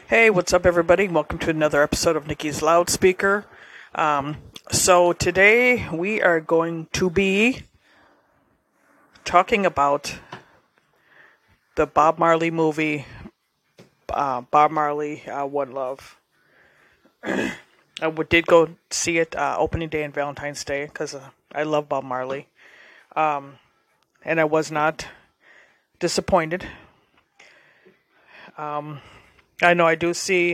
Hey, what's up, everybody? Welcome to another episode of Nikki's Loudspeaker. So today we are going to be talking about the Bob Marley movie, Bob Marley, One Love. Did go see it opening day and Valentine's Day because I love Bob Marley. And I was not disappointed. I know I do see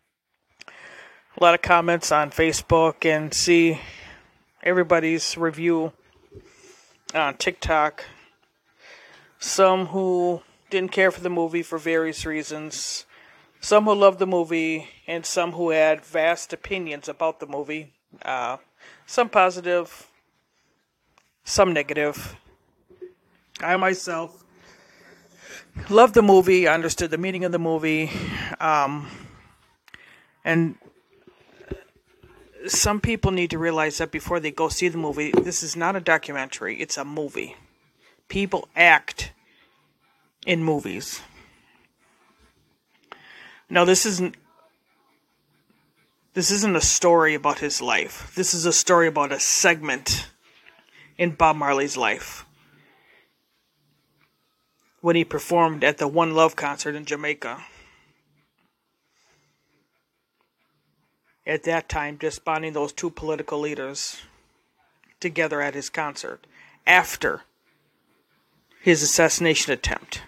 a lot of comments on Facebook and see everybody's review on TikTok. Some who didn't care for the movie for various reasons. Some who loved the movie, and some who had vast opinions about the movie. Some positive, some negative. I myself loved the movie. I understood the meaning of the movie. And some people need to realize that before they go see the movie, this is not a documentary, it's a movie. People act in movies. Now, this isn't a story about his life. This is a story about a segment in Bob Marley's life when he performed at the One Love concert in Jamaica. At that time, just bonding those two political leaders together at his concert after his assassination attempt,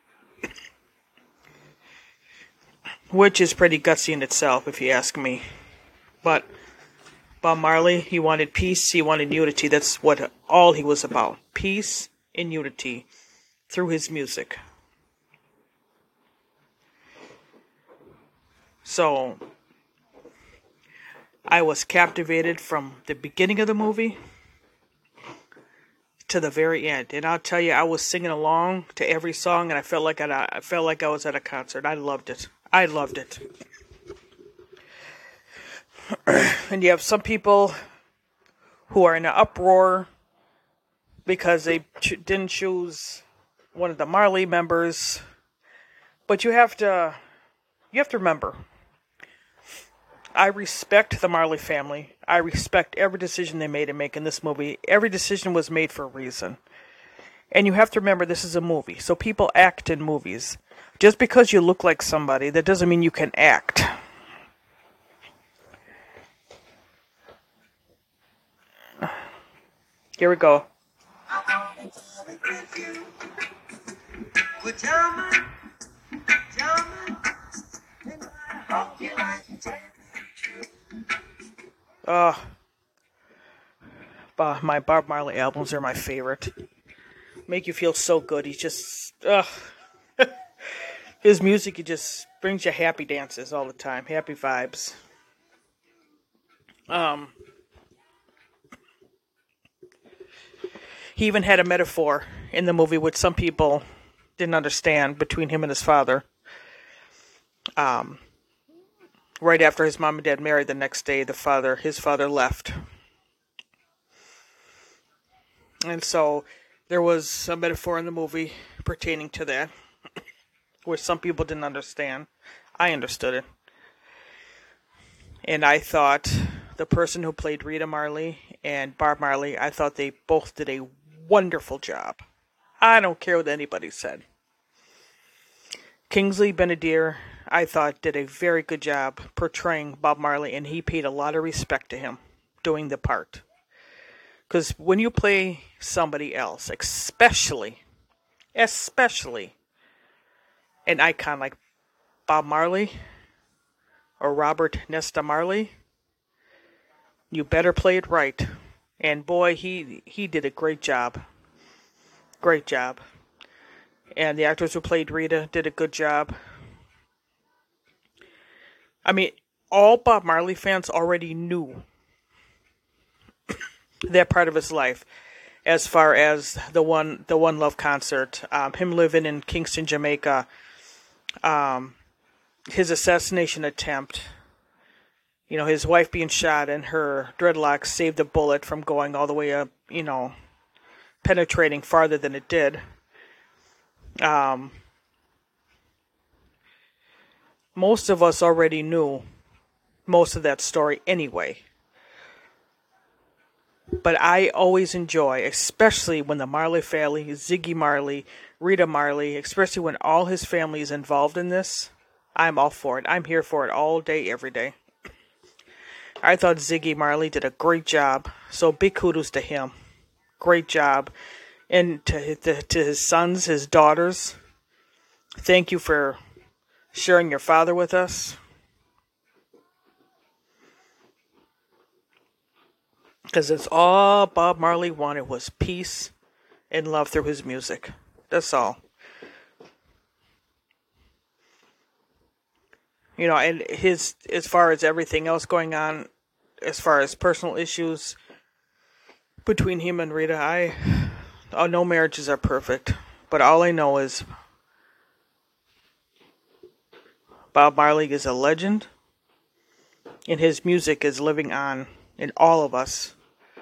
which is pretty gutsy in itself, if you ask me. But Bob Marley, he wanted peace, he wanted unity. That's what all he was about. Peace and unity through his music. So I was captivated from the beginning of the movie to the very end. And I'll tell you, I was singing along to every song, and I felt like I was at a concert. I loved it. And you have some people who are in an uproar because they didn't choose one of the Marley members. But you have to remember, I respect the Marley family. I respect every decision they made in making this movie. Every decision was made for a reason. And you have to remember, this is a movie. So people act in movies. Just because you look like somebody, that doesn't mean you can act. Here we go. My Bob Marley albums are my favorite. Make you feel so good. He's just, his music, he just brings you happy dances all the time. Happy vibes. He even had a metaphor in the movie which some people didn't understand between him and his father. Right after his mom and dad married, the next day his father left. And so there was a metaphor in the movie pertaining to that, which some people didn't understand. I understood it. And I thought the person who played Rita Marley and Bob Marley, I thought they both did a wonderful job. I don't care what anybody said. Kingsley Ben-Adir, I thought, did a very good job portraying Bob Marley, and he paid a lot of respect to him doing the part. Because when you play somebody else, especially an icon like Bob Marley or Robert Nesta Marley, you better play it right. And boy, he did a great job. Great job. And the actors who played Rita did a good job. I mean, all Bob Marley fans already knew that part of his life, as far as the One Love concert, him living in Kingston, Jamaica, his assassination attempt, his wife being shot and her dreadlocks saved a bullet from going all the way up, penetrating farther than it did. most of us already knew most of that story anyway. But I always enjoy, especially when the Marley family, Ziggy Marley, Rita Marley, especially when all his family is involved in this, I'm all for it. I'm here for it all day, every day. I thought Ziggy Marley did a great job, so big kudos to him. Great job. And to his sons, his daughters, thank you for sharing your father with us. Because it's all Bob Marley wanted was peace and love through his music. That's all. You know, and his, as far as everything else going on, as far as personal issues between him and Rita, no marriages are perfect. But all I know is Bob Marley is a legend, and his music is living on in all of us.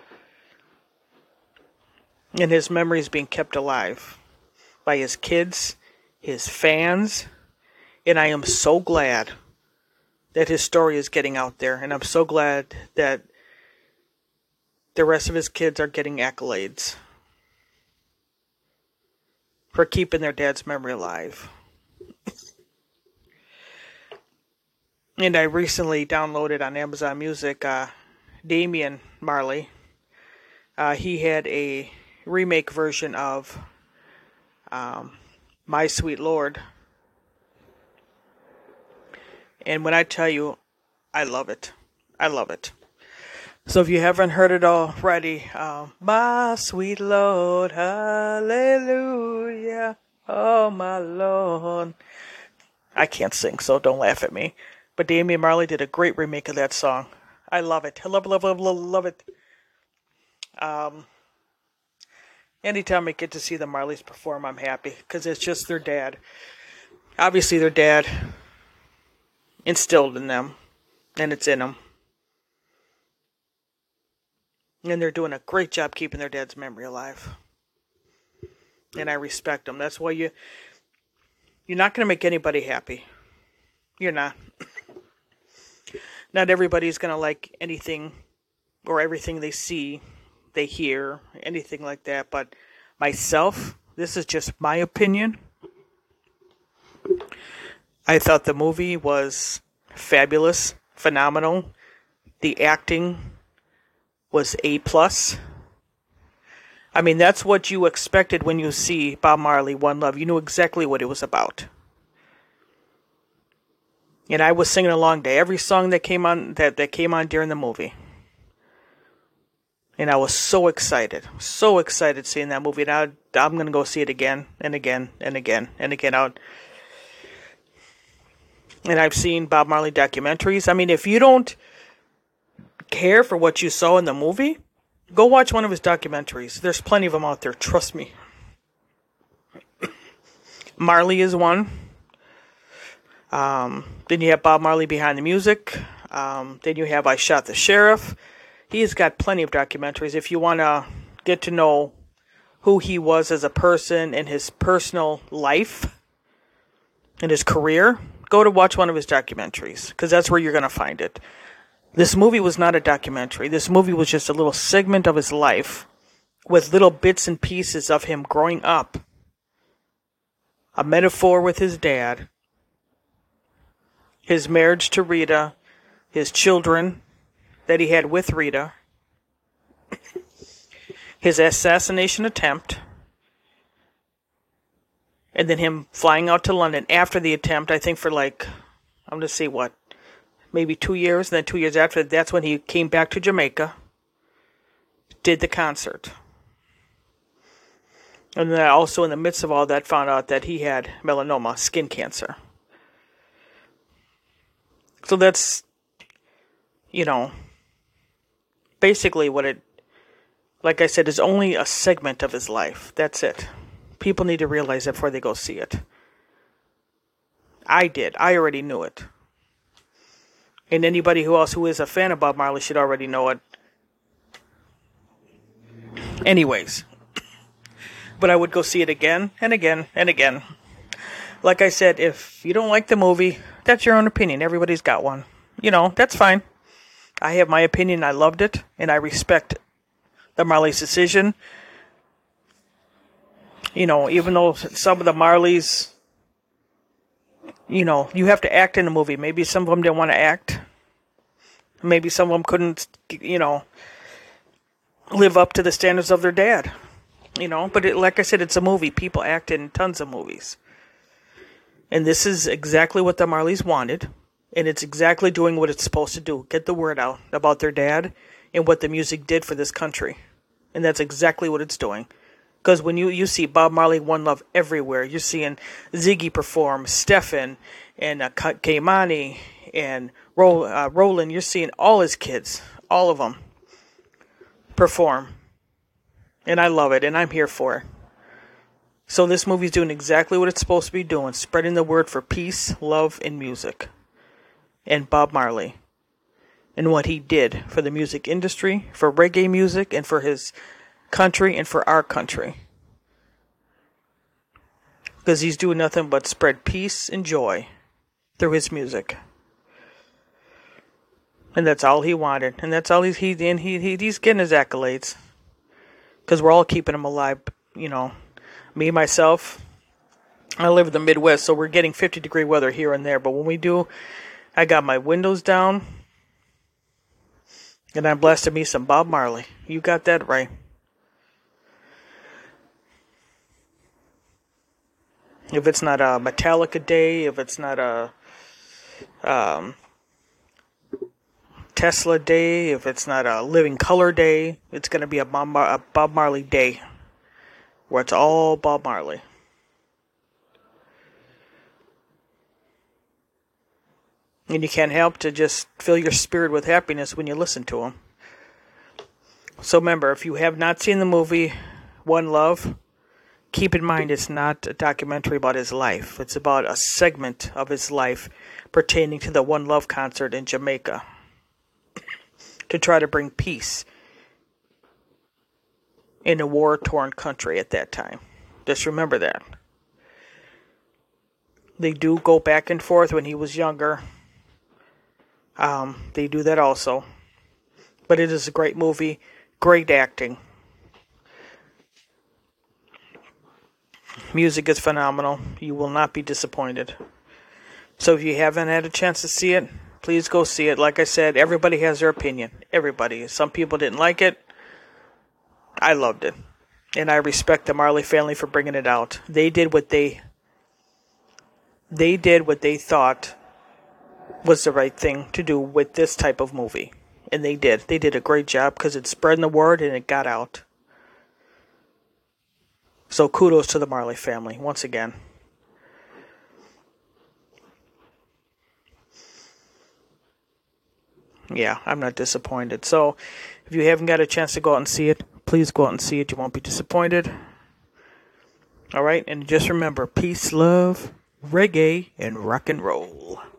And his memory is being kept alive by his kids, his fans, and I am so glad that his story is getting out there, and I'm so glad that the rest of his kids are getting accolades for keeping their dad's memory alive. And I recently downloaded on Amazon Music Damian Marley. He had a remake version of My Sweet Lord. And when I tell you, I love it. I love it. So if you haven't heard it already, my sweet Lord, hallelujah, oh my Lord. I can't sing, so don't laugh at me. But Damian Marley did a great remake of that song. I love it. I love it. Anytime I get to see the Marleys perform, I'm happy. Because it's just their dad. Obviously, their dad instilled in them. And it's in them. And they're doing a great job keeping their dad's memory alive. And I respect them. That's why you're not going to make anybody happy. You're not. Not everybody's going to like anything or everything they see, they hear, anything like that. But myself, this is just my opinion. I thought the movie was fabulous, phenomenal. The acting was A+. I mean, that's what you expected when you see Bob Marley, One Love. You knew exactly what it was about. And I was singing along to every song that came on that came on during the movie. And I was so excited seeing that movie. And I'm going to go see it again and again and again and again. And I've seen Bob Marley documentaries. I mean, if you don't care for what you saw in the movie, go watch one of his documentaries. There's plenty of them out there, trust me. Marley is one. Then you have Bob Marley Behind the Music. Then you have I Shot the Sheriff. He's got plenty of documentaries. If you want to get to know who he was as a person and his personal life and his career, go to watch one of his documentaries, because that's where you're going to find it. This movie was not a documentary. This movie was just a little segment of his life with little bits and pieces of him growing up. A metaphor with his dad. His marriage to Rita. His children that he had with Rita. His assassination attempt. And then him flying out to London after the attempt, I think for I'm going to say what? Maybe 2 years. And then 2 years after, that's when he came back to Jamaica. Did the concert. And then also in the midst of all that, found out that he had melanoma, skin cancer. So that's, basically what it, like I said, is only a segment of his life. That's it. People need to realize that before they go see it. I did. I already knew it. And anybody who is a fan of Bob Marley should already know it. Anyways. But I would go see it again and again and again. Like I said, if you don't like the movie, that's your own opinion. Everybody's got one. That's fine. I have my opinion. I loved it, and I respect the Marleys' decision. Even though some of the Marleys, you have to act in a movie. Maybe some of them didn't want to act. Maybe some of them couldn't, live up to the standards of their dad. But like I said, it's a movie. People act in tons of movies. And this is exactly what the Marleys wanted. And it's exactly doing what it's supposed to do. Get the word out about their dad and what the music did for this country. And that's exactly what it's doing. Because when you see Bob Marley, One Love everywhere, you're seeing Ziggy perform, Stephen, and Keimani, and Roland. You're seeing all his kids, all of them, perform. And I love it, and I'm here for it. So this movie's doing exactly what it's supposed to be doing, spreading the word for peace, love, and music. And Bob Marley. And what he did for the music industry, for reggae music, and for his country, and for our country. Because he's doing nothing but spread peace and joy through his music. And that's all he wanted. And that's all he's getting his accolades. Because we're all keeping him alive, Me, myself, I live in the Midwest, so we're getting 50-degree weather here and there. But when we do, I got my windows down, and I'm blasting me some Bob Marley. You got that right. If it's not a Metallica day, if it's not a Tesla day, if it's not a Living Color day, it's going to be a Bob Marley day. Where it's all Bob Marley. And you can't help to just fill your spirit with happiness when you listen to him. So remember, if you have not seen the movie One Love, keep in mind it's not a documentary about his life. It's about a segment of his life pertaining to the One Love concert in Jamaica to try to bring peace in a war-torn country at that time. Just remember that. They do go back and forth when he was younger. They do that also. But it is a great movie. Great acting. Music is phenomenal. You will not be disappointed. So if you haven't had a chance to see it, please go see it. Like I said, everybody has their opinion. Everybody. Some people didn't like it. I loved it. And I respect the Marley family for bringing it out. They did what they thought was the right thing to do with this type of movie. And they did. They did a great job because it's spreading the word and it got out. So kudos to the Marley family once again. Yeah, I'm not disappointed. So if you haven't got a chance to go out and see it, please go out and see it. You won't be disappointed. All right, and just remember, peace, love, reggae, and rock and roll.